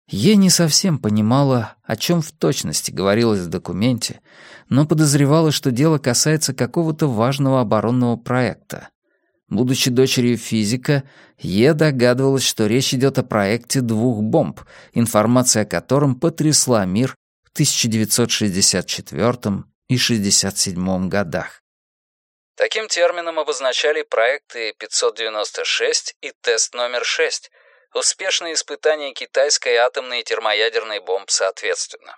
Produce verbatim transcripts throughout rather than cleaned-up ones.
Е не совсем понимала, о чем в точности говорилось в документе, но подозревала, что дело касается какого-то важного оборонного проекта. Будучи дочерью физика, Е догадывалась, что речь идет о проекте двух бомб, информация о котором потрясла мир в тысяча девятьсот шестьдесят четвёртом и шестьдесят седьмом годах. Таким термином обозначали проекты пятьсот девяносто шесть и тест номер шесть, успешные испытания китайской атомной и термоядерной бомб соответственно.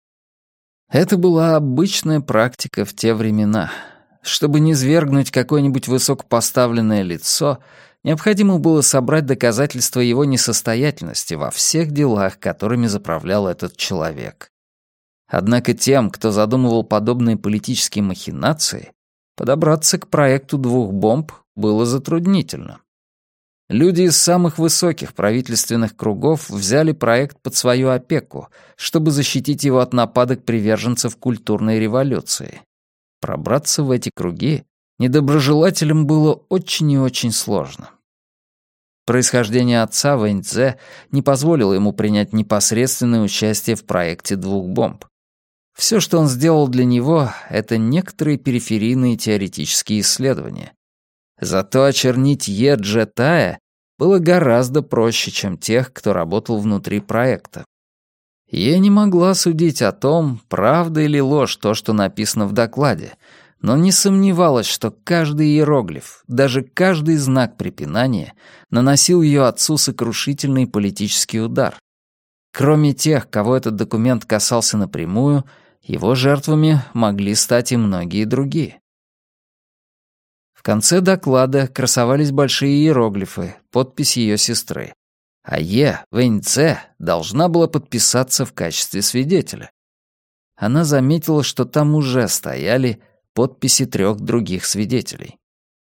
Это была обычная практика в те времена. Чтобы низвергнуть какое-нибудь высокопоставленное лицо, необходимо было собрать доказательства его несостоятельности во всех делах, которыми заправлял этот человек. Однако тем, кто задумывал подобные политические махинации, подобраться к проекту двух бомб было затруднительно. Люди из самых высоких правительственных кругов взяли проект под свою опеку, чтобы защитить его от нападок приверженцев культурной революции. Пробраться в эти круги недоброжелателям было очень и очень сложно. Происхождение отца Вэньцзе не позволило ему принять непосредственное участие в проекте двух бомб. Все, что он сделал для него, это некоторые периферийные теоретические исследования. Зато очернить Е Джетая было гораздо проще, чем тех, кто работал внутри проекта. Е не могла судить о том, правда или ложь то, что написано в докладе, но не сомневалась, что каждый иероглиф, даже каждый знак препинания наносил ее отцу сокрушительный политический удар. Кроме тех, кого этот документ касался напрямую, его жертвами могли стать и многие другие. В конце доклада красовались большие иероглифы, подпись ее сестры. А Е Вэньцзе должна была подписаться в качестве свидетеля. Она заметила, что там уже стояли подписи трех других свидетелей.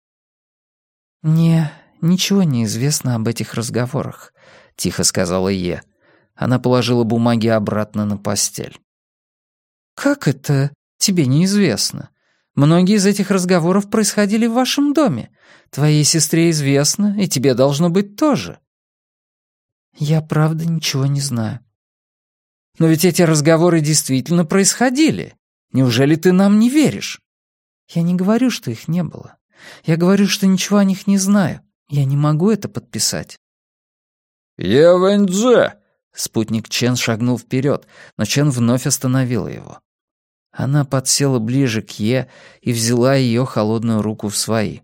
«Мне ничего не известно об этих разговорах», — тихо сказала Е. Она положила бумаги обратно на постель. «Как это тебе неизвестно? Многие из этих разговоров происходили в вашем доме. Твоей сестре известно, и тебе должно быть тоже». «Я правда ничего не знаю». «Но ведь эти разговоры действительно происходили. Неужели ты нам не веришь?» «Я не говорю, что их не было. Я говорю, что ничего о них не знаю. Я не могу это подписать». «Я Вэньцзе!» Спутник Чен шагнул вперед, но Чен вновь остановила его. Она подсела ближе к Е и взяла ее холодную руку в свои.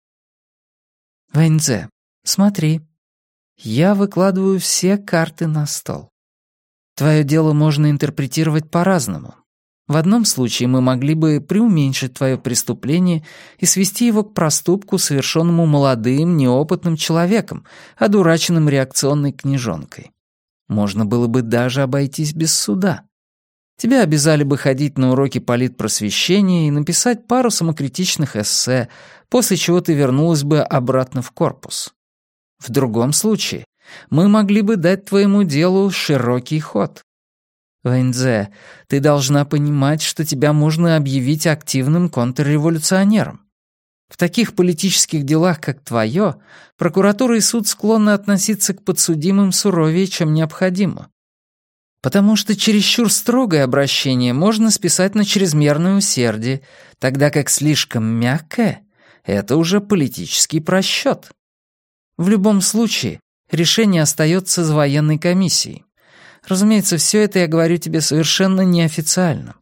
«Вэньцзе, смотри. Я выкладываю все карты на стол. Твое дело можно интерпретировать по-разному. В одном случае мы могли бы преуменьшить твое преступление и свести его к проступку, совершенному молодым, неопытным человеком, одураченным реакционной книжонкой. Можно было бы даже обойтись без суда. Тебя обязали бы ходить на уроки политпросвещения и написать пару самокритичных эссе, после чего ты вернулась бы обратно в корпус. В другом случае мы могли бы дать твоему делу широкий ход. Вэньцзе, ты должна понимать, что тебя можно объявить активным контрреволюционером. В таких политических делах, как твое, прокуратура и суд склонны относиться к подсудимым суровее, чем необходимо. Потому что чересчур строгое обращение можно списать на чрезмерное усердие, тогда как слишком мягкое — это уже политический просчет. В любом случае, решение остается за военной комиссией. Разумеется, все это я говорю тебе совершенно неофициально».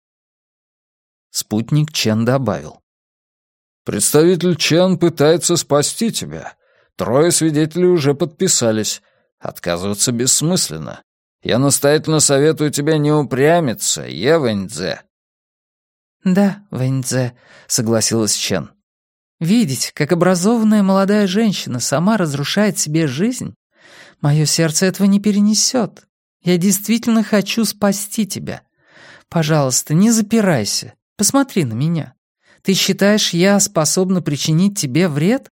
Спутник Чен добавил. «Представитель Чен пытается спасти тебя. Трое свидетелей уже подписались. Отказываться бессмысленно. Я настоятельно советую тебе не упрямиться, Е Вэньцзе». «Да, Вэньцзе», — согласилась Чен. «Видеть, как образованная молодая женщина сама разрушает себе жизнь, мое сердце этого не перенесет. Я действительно хочу спасти тебя. Пожалуйста, не запирайся. Посмотри на меня. Ты считаешь, я способна причинить тебе вред?»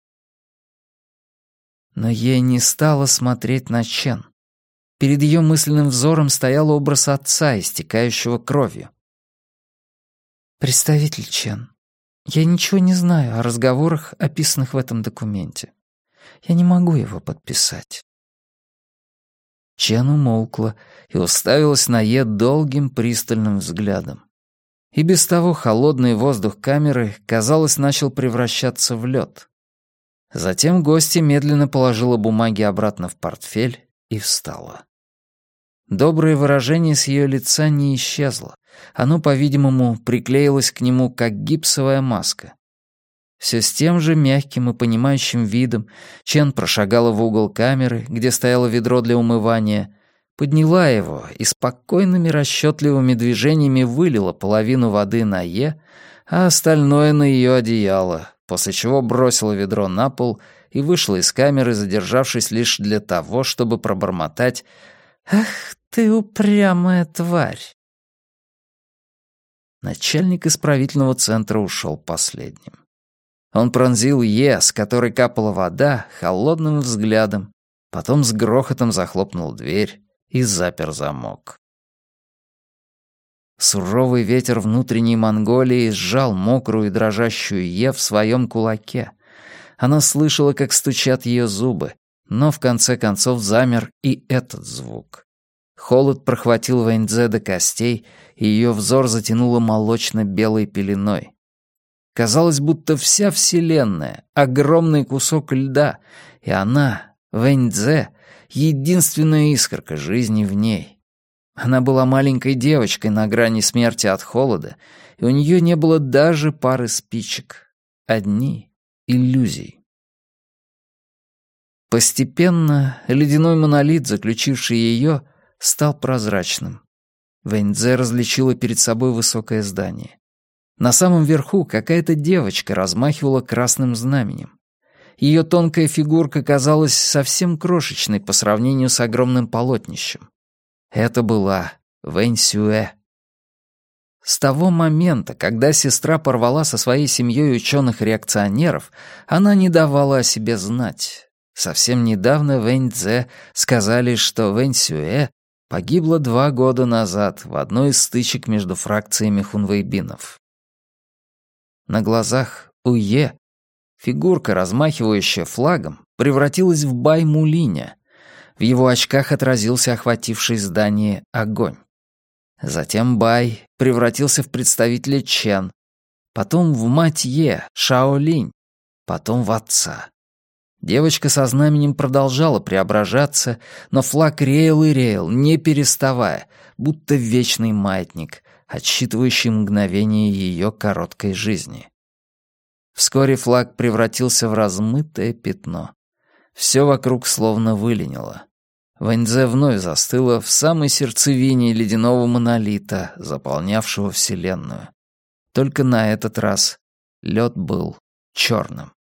Но ей не стало смотреть на Чен. Перед ее мысленным взором стоял образ отца, истекающего кровью. «Представитель Чен, я ничего не знаю о разговорах, описанных в этом документе. Я не могу его подписать». Чен умолкла и уставилась на Е долгим пристальным взглядом. И без того холодный воздух камеры, казалось, начал превращаться в лед. Затем гостья медленно положила бумаги обратно в портфель и встала. Доброе выражение с ее лица не исчезло. Оно, по-видимому, приклеилось к нему, как гипсовая маска. Все с тем же мягким и понимающим видом Чен прошагала в угол камеры, где стояло ведро для умывания, подняла его и спокойными расчетливыми движениями вылила половину воды на Е, а остальное на ее одеяло, после чего бросила ведро на пол и вышла из камеры, задержавшись лишь для того, чтобы пробормотать: «Ах ты упрямая тварь!» Начальник исправительного центра ушел последним. Он пронзил Е, с которой капала вода, холодным взглядом, потом с грохотом захлопнул дверь и запер замок. Суровый ветер внутренней Монголии сжал мокрую и дрожащую Е в своем кулаке. Она слышала, как стучат ее зубы, но в конце концов замер и этот звук. Холод прохватил Вэньцзе до костей, и ее взор затянуло молочно-белой пеленой. Казалось, будто вся Вселенная — огромный кусок льда, и она, Вэньцзе, единственная искорка жизни в ней. Она была маленькой девочкой на грани смерти от холода, и у нее не было даже пары спичек. Одни иллюзии. Постепенно ледяной монолит, заключивший ее, стал прозрачным. Вэньцзе различила перед собой высокое здание. На самом верху какая-то девочка размахивала красным знаменем. Ее тонкая фигурка казалась совсем крошечной по сравнению с огромным полотнищем. Это была Вэнь Сюэ. С того момента, когда сестра порвала со своей семьей ученых-реакционеров, она не давала о себе знать. Совсем недавно Вэньцзе сказали, что Вэнь Сюэ погибла два года назад в одной из стычек между фракциями хунвейбинов. На глазах у Е фигурка, размахивающая флагом, превратилась в Бай Мулиня. В его очках отразился охвативший здание огонь. Затем Бай превратился в представителя Чен, потом в мать Е, Шао Линь, потом в отца. Девочка со знаменем продолжала преображаться, но флаг реял и реял, не переставая, будто вечный маятник, отсчитывающий мгновение ее короткой жизни. Вскоре флаг превратился в размытое пятно. Все вокруг словно выленило. Вэньцзе вновь застыла в самой сердцевине ледяного монолита, заполнявшего Вселенную. Только на этот раз лед был черным.